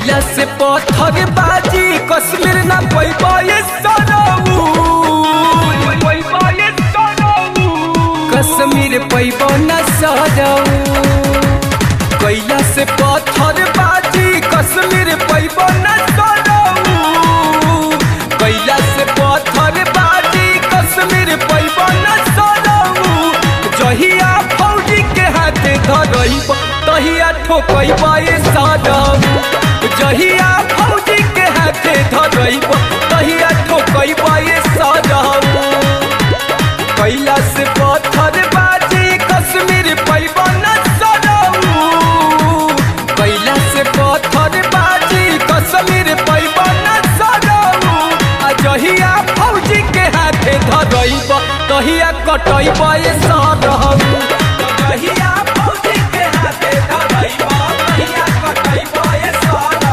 कैला से पत्थर बाजी कश्मीर ना पैबा सनऊ कश्मीर पैबा न सनऊ कैला से पत्थर बाजी कश्मीर पैबा न सनऊ कैला से पत्थर बाजी कश्मीर पैबा न सनऊ जहिया फौजी के हाथे धरइब तहिया ठोकइबा सनऊ जहिया फौजी के हाथे धरइब तहिया ठोकइबा सनऊ कैला से पत्थर बाजी कश्मीर पैबा न सनऊ कैला से पत्थर बाजी कश्मीर पैबा न सनऊ आ जहिया फौजी के हाथे धरइब तहिया कटइब सनऊ जहिया फौजी के हाथे धरइब तहिया कटइब सनऊ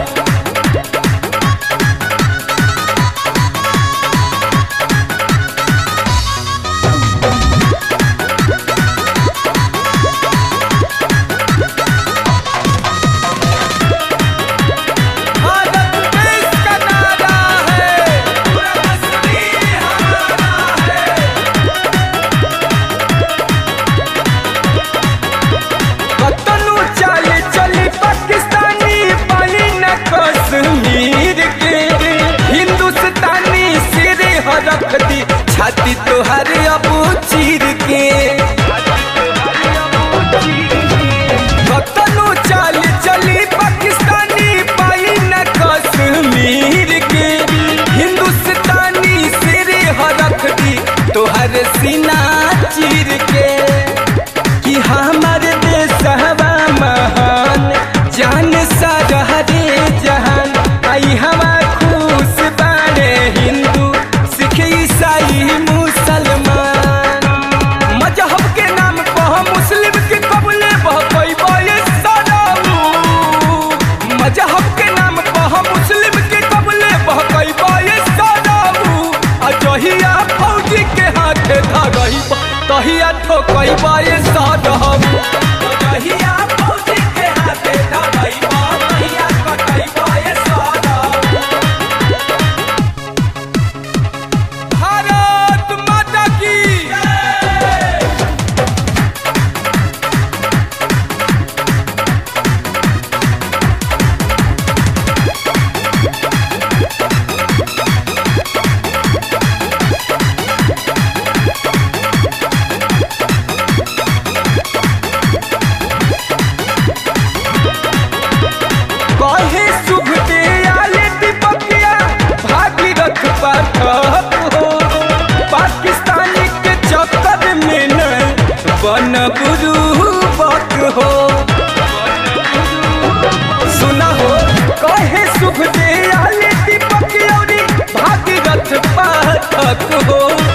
रख दी छाती तोहर अबू चीर के कतनो चाल चली पाकिस्तानी पाई न कश्मीर के हिंदुस्तानी सिर रख दी तोहर सीना चीर के कि हमार देश हवा महान जान सा रे जहान आई हमार खुश बारे हिंदू ईसाई मुसलमान मजहब के नाम पर मुस्लिम के कबले बहकइबा सनऊ मजहब के नाम पर मुस्लिम के कबले बहकइबा सनऊ आ जहिया फौजी के हाथे धरइब तहिया ठोकइबा सनऊ जहिया फौजी के हाथे धरइब तहिया कटइबा सनऊ पाकिस्तानी के चक्कर में न बन बुरुबक हो सुना हो कहे सुख दे आले दीपक औरी भागीरथ पाठक हो